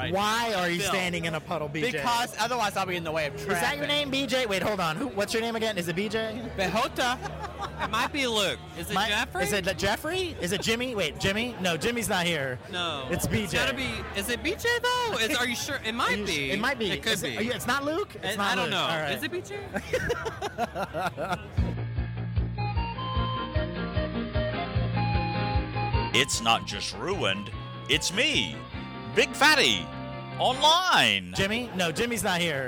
right Why now. are you Still. standing in a puddle, BJ? Because otherwise I'll be in the way of traffic. Is that your name, BJ? Wait, hold on. What's your name again? Is it BJ? Behota. It might be Luke. Is it Jeffrey? Is it Jeffrey? Is it Jimmy? Wait, Jimmy? No, Jimmy's not here. No. It's BJ. It's gotta be. Is it BJ though? Are you sure? It might be. It might be. It could be. It's not Luke? It's not I don't Luke. know. All right. Is it BJ? It's not just ruined, it's me, Big Fatty, online. Jimmy? No, Jimmy's not here.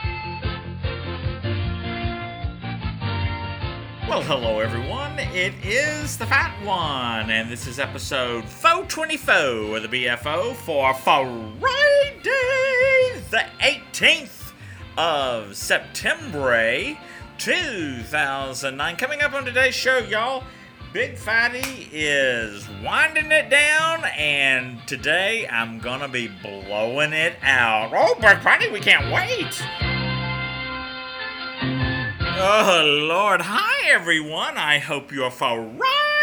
Well, hello everyone. It is the Fat One, and this is episode 424 of the BFO for Friday, the 18th of September, 2009. Coming up on today's show, y'all, Big Fatty is winding it down, and today I'm gonna be blowing it out. Oh, Big Fatty, we can't wait! Oh, Lord. Hi, everyone. I hope your Friday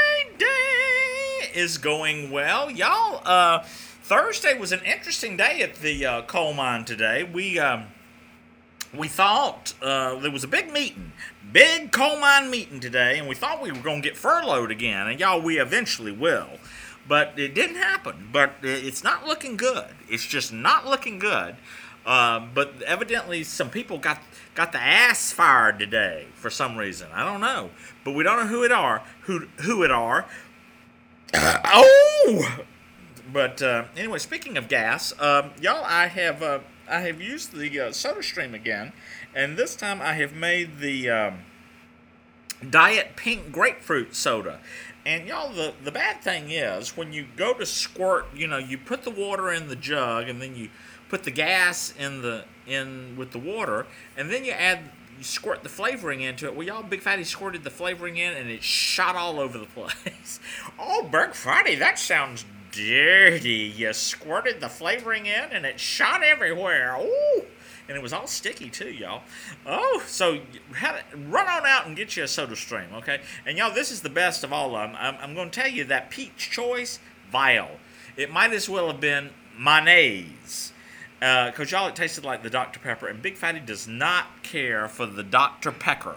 is going well. Y'all, Thursday was an interesting day at the coal mine today. We thought there was a big meeting, big coal mine meeting today, and we thought we were going to get furloughed again, and y'all, we eventually will. But it didn't happen. But it's not looking good. It's just not looking good. But evidently some people got the ass fired today for some reason. I don't know. But we don't know who it are. Who it are. But anyway, speaking of gas, y'all, I have used the SodaStream again, and this time I have made the Diet Pink Grapefruit Soda. And y'all, the bad thing is when you go to squirt, you put the water in the jug, and then you put the gas in with the water, and then you squirt the flavoring into it. Well, y'all, Big Fatty squirted the flavoring in, and it shot all over the place. Oh, Big Fatty, that sounds dirty. You squirted the flavoring in, and it shot everywhere. Ooh, and it was all sticky too, y'all. Oh, so run on out and get you a SodaStream, okay? And y'all, this is the best of all of them. I'm going to tell you that Peach Choice, vile. It might as well have been mayonnaise. Because y'all, it tasted like the Dr. Pepper, and Big Fatty does not care for the Dr. Pecker.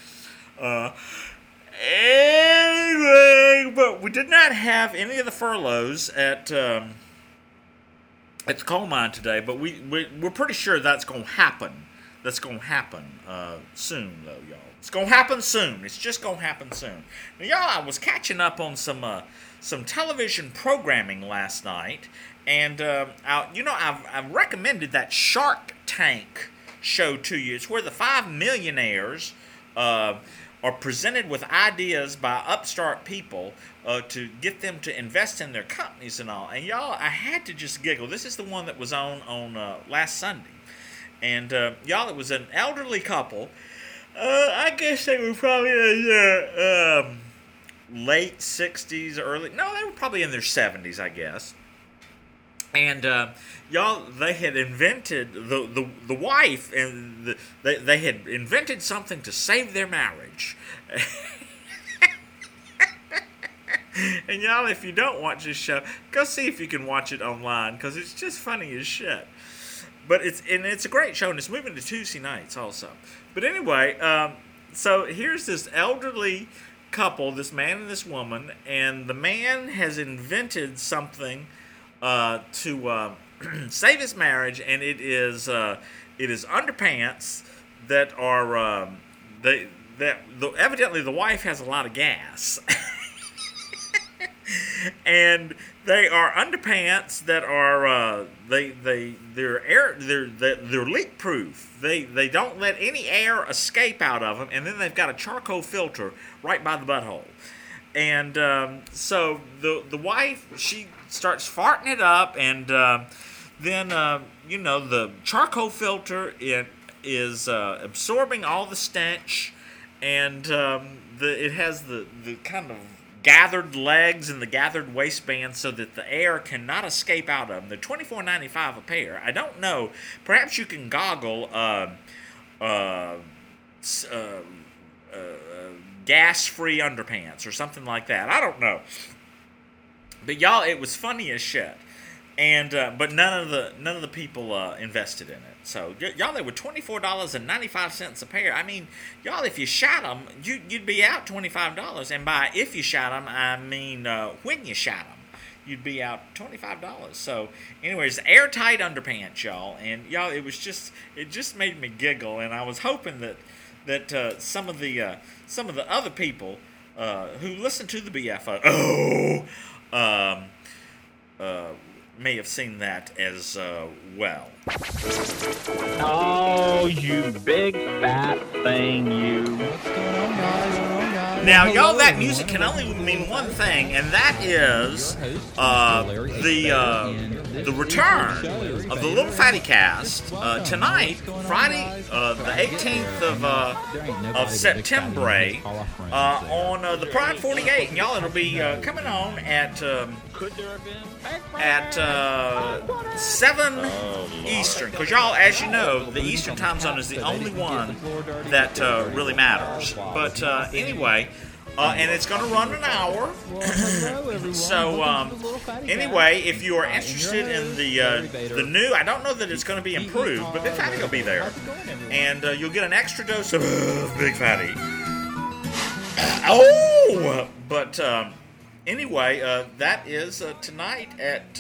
Anyway, but we did not have any of the furloughs at the coal mine today, but we're pretty sure that's going to happen. That's going to happen soon, though, y'all. It's going to happen soon. It's just going to happen soon. Now, y'all, I was catching up on some television programming last night. And, I've recommended that Shark Tank show to you. It's where the 5 millionaires are presented with ideas by upstart people to get them to invest in their companies and all. And, y'all, I had to just giggle. This is the one that was on last Sunday. And, y'all, it was an elderly couple. I guess they were probably in their late 60s, they were probably in their 70s, I guess. And y'all, they had invented the wife, and they had invented something to save their marriage. And y'all, if you don't watch this show, go see if you can watch it online, because it's just funny as shit. But it's a great show, and it's moving to Tuesday nights also. But anyway, so here's this elderly couple, this man and this woman, and the man has invented something to save his marriage, and it is underpants that are evidently the wife has a lot of gas, and they are underpants that are they're leak proof. They don't let any air escape out of them, and then they've got a charcoal filter right by the butthole. And so the wife, she starts farting it up, and then the charcoal filter is absorbing all the stench, and it has the kind of gathered legs and the gathered waistband so that the air cannot escape out of them. They're $24.95 a pair. I don't know. Perhaps you can goggle gas-free underpants or something like that. I don't know. But y'all, it was funny as shit. And but none of the people invested in it. So y'all, they were $24.95 a pair. I mean, y'all, if you shot them, you'd be out $25. And by if you shot them, I mean when you shot them, you'd be out $25. So, anyways, airtight underpants, y'all. And y'all, it just made me giggle. And I was hoping that some of the other people who listen to the BFO may have seen that as well. Oh, you big fat thing, you. Now, y'all, that music can only mean one thing, and that is the return of the Little Fatty Cast tonight, Friday, the 18th of September, on the Pride 48. And y'all, it'll be coming on at 7 Eastern, because y'all, as you know, the Eastern time zone is the only one that really matters. But anyway, and it's going to run an hour. So anyway, if you are interested in the new, I don't know that it's going to be improved, but Big Fatty will be there, and you'll get an extra dose of Big Fatty. But anyway, that is tonight at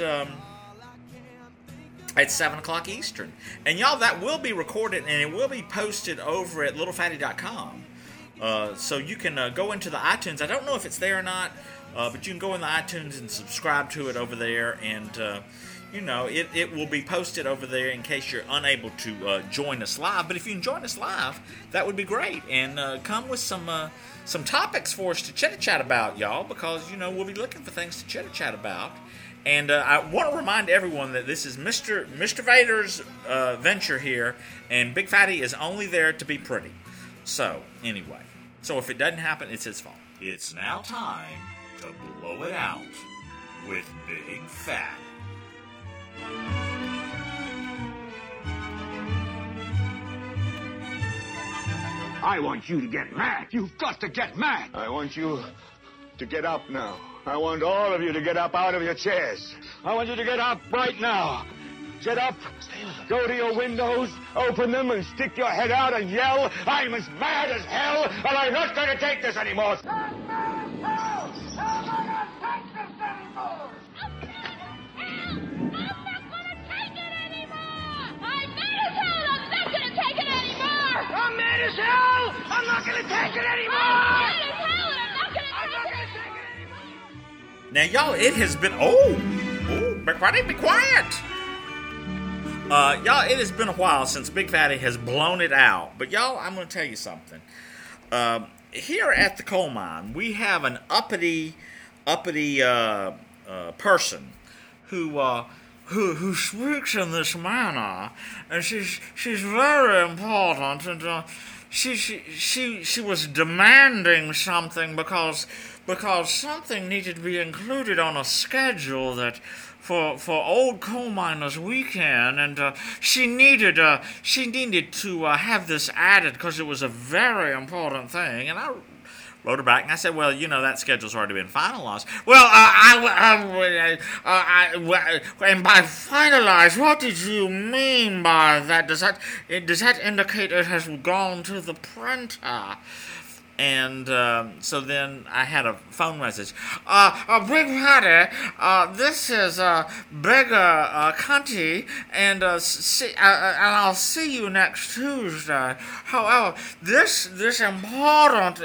7 o'clock Eastern. And y'all, that will be recorded and it will be posted over at littlefatty.com. So you can go into the iTunes. I don't know if it's there or not, but you can go in the iTunes and subscribe to it over there. And, it will be posted over there in case you're unable to join us live. But if you can join us live, that would be great. And come with some topics for us to chit-chat about, y'all, because, we'll be looking for things to chit-chat about. And I want to remind everyone that this is Mr. Vader's venture here, and Big Fatty is only there to be pretty. So, anyway. So if it doesn't happen, it's his fault. It's now time to blow it out with Big Fat. I want you to get mad. You've got to get mad. I want you to get up now. I want all of you to get up out of your chairs. I want you to get up right now. Get up, go to your windows, open them, and stick your head out and yell, I'm as mad as hell, and I'm not going to take this anymore. I'm mad as hell! I'm not going to take this anymore! I'm mad as hell! I'm not going to take it anymore! Now, y'all, it has been... Big Fatty, be quiet! Y'all, it has been a while since Big Fatty has blown it out. But, y'all, I'm going to tell you something. Here at the coal mine, we have an uppity person who speaks in this manner, and she's very important, and she was demanding something because something needed to be included on a schedule that for Old Coal Miners Weekend, and she needed to have this added because it was a very important thing. And I wrote her back and I said, well, that schedule's already been finalized. Well, and by finalized, what did you mean by that? Does that indicate it has gone to the printer? And so then I had a phone message. Big Fatty, this is Bigger Cunty, and I'll see you next Tuesday. However, this important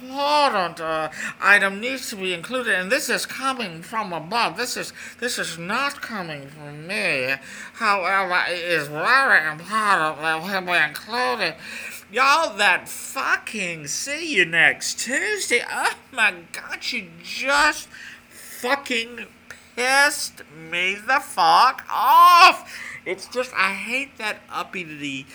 item needs to be included, and this is coming from above. This is not coming from me. However, it is very important that it be included. Y'all, that fucking see you next Tuesday. Oh my God, she just fucking pissed me the fuck off. It's just, I hate that uppity.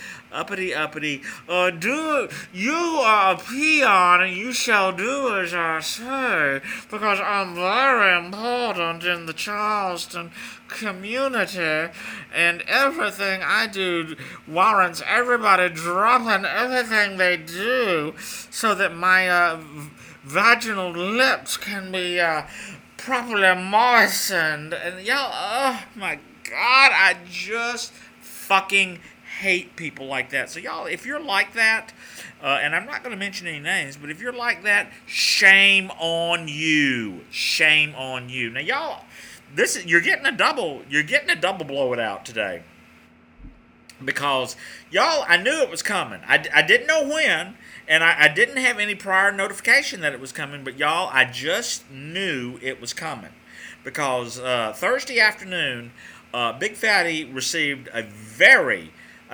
You are a peon and you shall do as I say, because I'm very important in the Charleston community, and everything I do warrants everybody dropping everything they do so that my vaginal lips can be properly moistened. And y'all, oh my God, I just fucking hate people like that. So y'all, if you're like that, and I'm not going to mention any names, but if you're like that, shame on you. Shame on you. Now y'all, you're getting a double blow it out today. Because y'all, I knew it was coming. I didn't know when, and I didn't have any prior notification that it was coming, but y'all, I just knew it was coming. Because Thursday afternoon, Big Fatty received a very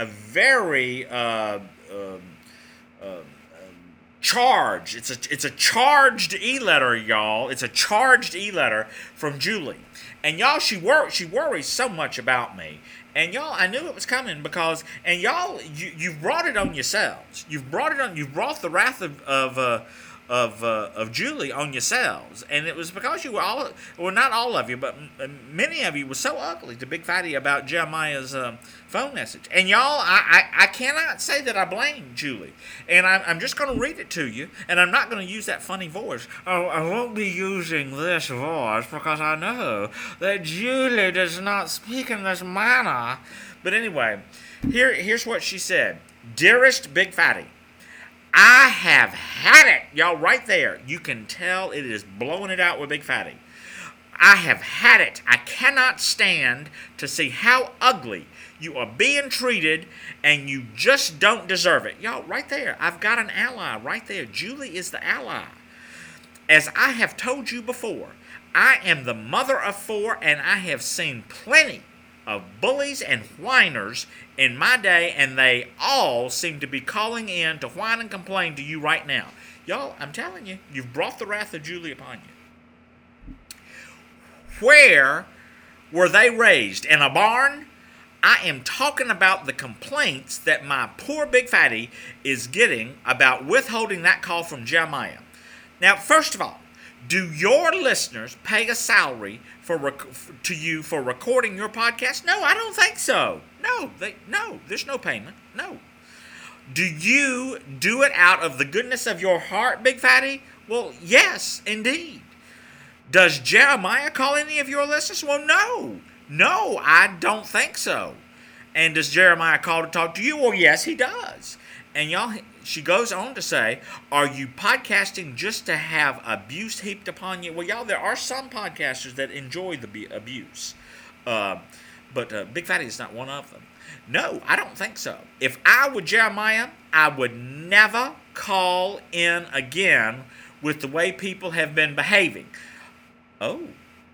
charge. It's a charged e-letter, y'all. It's a charged e-letter from Julie. And y'all, she worries so much about me. And y'all, I knew it was coming because, and y'all, you've brought it on yourselves. You've brought the wrath of Julie on yourselves, and it was because you were all, well, not all of you, but many of you were so ugly to Big Fatty about Jeremiah's phone message. And y'all, I cannot say that I blame Julie, and I'm just going to read it to you, and I'm not going to use that funny voice. I won't be using this voice because I know that Julie does not speak in this manner. But anyway, here's what she said. Dearest Big Fatty, I have had it. Y'all, right there. You can tell it is blowing it out with Big Fatty. I have had it. I cannot stand to see how ugly you are being treated, and you just don't deserve it. Y'all, right there. I've got an ally right there. Julie is the ally. As I have told you before, I am the mother of 4, and I have seen plenty of bullies and whiners in my day, and they all seem to be calling in to whine and complain to you right now. Y'all, I'm telling you, you've brought the wrath of Julie upon you. Where were they raised? In a barn? I am talking about the complaints that my poor Big Fatty is getting about withholding that call from Jeremiah. Now, first of all, do your listeners pay a salary to you for recording your podcast? No, I don't think so. No, there's no payment. No. Do you do it out of the goodness of your heart, Big Fatty? Well, yes, indeed. Does Jeremiah call any of your listeners? Well, no. No, I don't think so. And does Jeremiah call to talk to you? Well, yes, he does. And y'all, she goes on to say, are you podcasting just to have abuse heaped upon you? Well, y'all, there are some podcasters that enjoy the abuse. But Big Fatty is not one of them. No, I don't think so. If I were Jeremiah, I would never call in again with the way people have been behaving. Oh.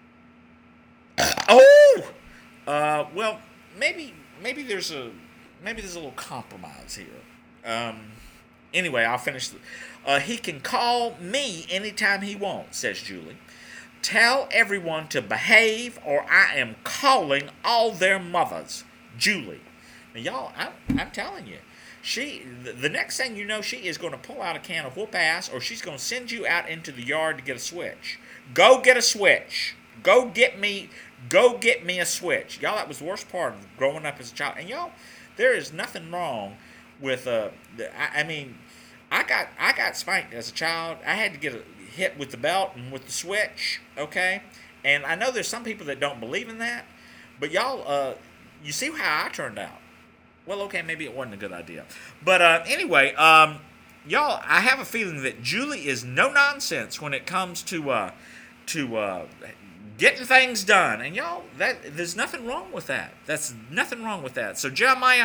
Well, maybe there's a little compromise here. Anyway, I'll finish. He can call me anytime he wants, says Julie. Tell everyone to behave, or I am calling all their mothers. Julie. Now, y'all, I'm telling you, the next thing you know, she is going to pull out a can of whoop ass, or she's going to send you out into the yard to get a switch. Go get a switch. Go get me a switch. Y'all, that was the worst part of growing up as a child. And y'all, there is nothing wrong with I got spanked as a child. I had to get hit with the belt and with the switch, okay? And I know there's some people that don't believe in that, but y'all, you see how I turned out. Well, okay, maybe it wasn't a good idea. But anyway, y'all, I have a feeling that Julie is no nonsense when it comes to getting things done. And y'all, there's nothing wrong with that. That's nothing wrong with that. So Jeremiah,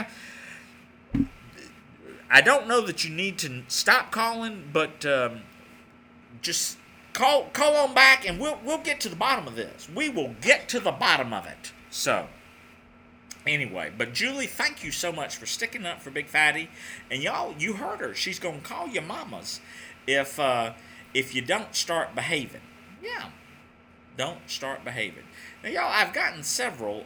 I don't know that you need to stop calling, but just call on back, and we'll get to the bottom of this. We will get to the bottom of it. So anyway, but Julie, thank you so much for sticking up for Big Fatty. And y'all, you heard her. She's gonna call your mamas if you don't start behaving. Yeah, don't start behaving. Now, y'all, I've gotten several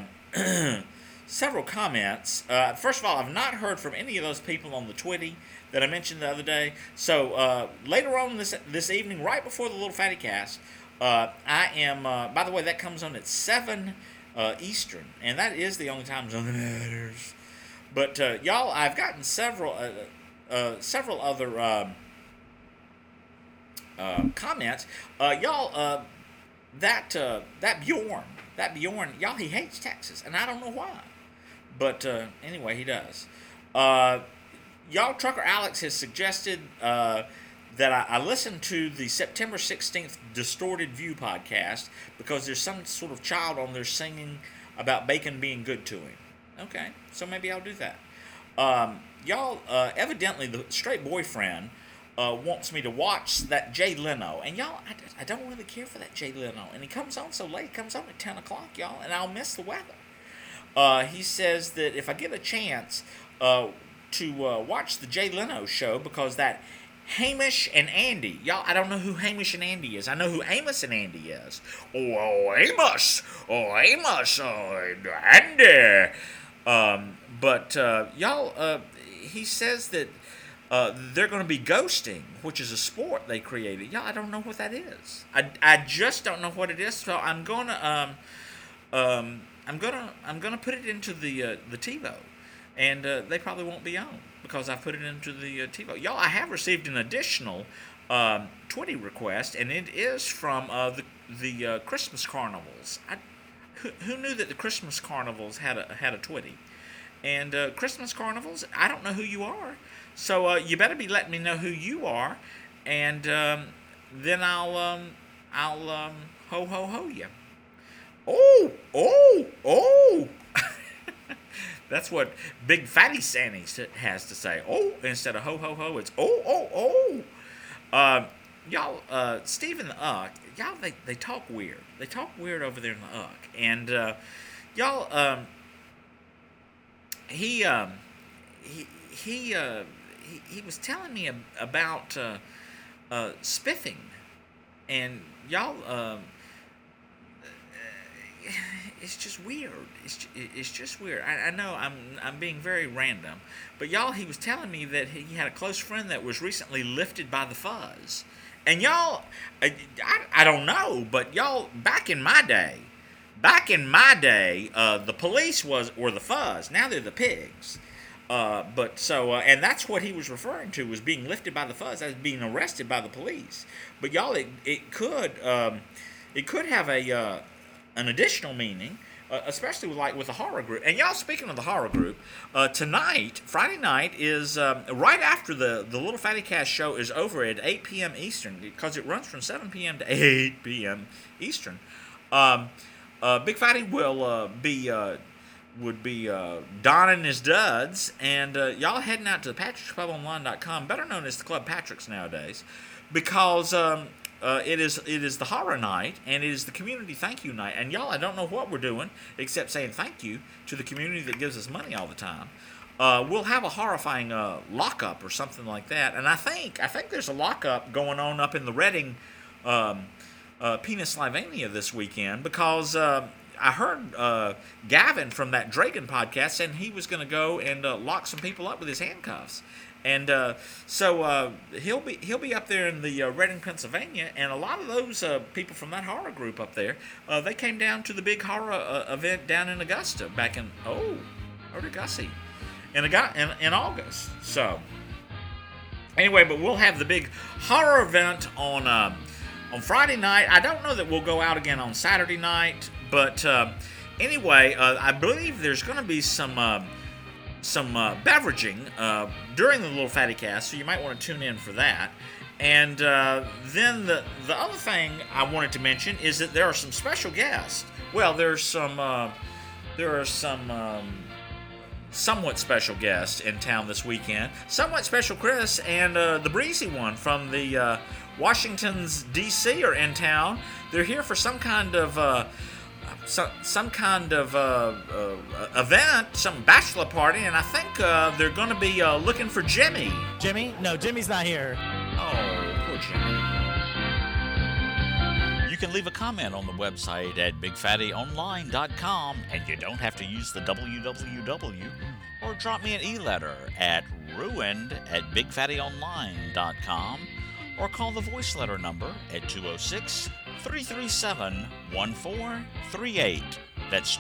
comments. First of all, I've not heard from any of those people on the Twitty that I mentioned the other day. So later on this evening, right before the Little Fatty Cast, I am. By the way, that comes on at 7 Eastern, and that is the only time zone that matters. But y'all, I've gotten several other comments. Y'all, that Bjorn that Bjorn, y'all, he hates Texas, and I don't know why. But anyway, he does. Y'all, Trucker Alex has suggested that I listen to the September 16th Distorted View podcast because there's some sort of child on there singing about bacon being good to him. Okay, so maybe I'll do that. Y'all, evidently the straight boyfriend wants me to watch that Jay Leno. And y'all, I don't really care for that Jay Leno. And he comes on so late. He comes on at 10 o'clock, y'all, and I'll miss the weather. He says that if I get a chance to watch the Jay Leno show, because that Hamish and Andy, y'all, I don't know who Hamish and Andy is. I know who Amos and Andy is. Amos, Andy. But y'all, he says that they're going to be ghosting, which is a sport they created. Y'all, I don't know what that is. I just don't know what it is. So I'm gonna put it into the TiVo, and they probably won't be on because I put it into the TiVo. Y'all, I have received an additional Twitty request, and it is from the Christmas carnivals. Who knew that the Christmas carnivals had a Twitty? And Christmas carnivals, I don't know who you are, so you better be letting me know who you are, and then I'll ho ho ho you. Oh! That's what Big Fatty Sandy has to say. Oh, instead of ho ho ho, it's oh. Y'all, Steve and the Uck, y'all, they talk weird. They talk weird over there in the Uck, and y'all, he was telling me about spiffing, and y'all, it's just weird. It's just weird. I know I'm being very random, but y'all, he was telling me that he had a close friend that was recently lifted by the fuzz, and y'all, I don't know, but y'all, back in my day, the police were the fuzz. Now they're the pigs. But so, and that's what he was referring to, was being lifted by the fuzz, as being arrested by the police. But y'all, it could have an additional meaning, especially with the horror group. And y'all, speaking of the horror group, tonight, Friday night, is right after the Little Fatty Cast show is over at 8 p.m. Eastern, because it runs from 7 p.m. to 8 p.m. Eastern. Big Fatty would be donning his duds, and y'all heading out to the Patrick'sPubOnline.com, better known as the Club Patrick's nowadays, because it is the horror night, and it is the community thank you night. And y'all, I don't know what we're doing except saying thank you to the community that gives us money all the time. We'll have a horrifying lockup or something like that, and I think there's a lockup going on up in the Reading Pennsylvania this weekend, because I heard Gavin from that Dragon podcast saying he was going to go and lock some people up with his handcuffs. And so he'll be up there in the Reading, Pennsylvania, and a lot of those people from that horror group up there, they came down to the big horror event down in Augusta back in in August. So anyway, but we'll have the big horror event on Friday night. I don't know that we'll go out again on Saturday night, but anyway, I believe there's going to be some beveraging during the Little Fatty Cast, so you might want to tune in for that. And then the other thing I wanted to mention is that there are some special guests. Well, there are some somewhat special guests in town this weekend. Somewhat Special Chris and the Breezy One from the Washington's D.C. are in town. They're here for some kind of event, some bachelor party, and I think they're going to be looking for Jimmy. Jimmy? No, Jimmy's not here. Oh, poor Jimmy. You can leave a comment on the website at BigFattyOnline.com, and you don't have to use the www, or drop me an e-letter at ruined@BigFattyOnline.com, or call the voice letter number at 206-337-1438. That's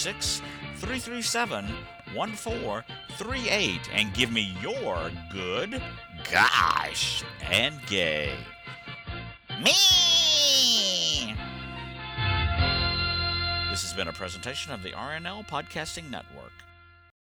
206-337-1438, and give me your good, gosh, and gay. Me! This has been a presentation of the RNL Podcasting Network.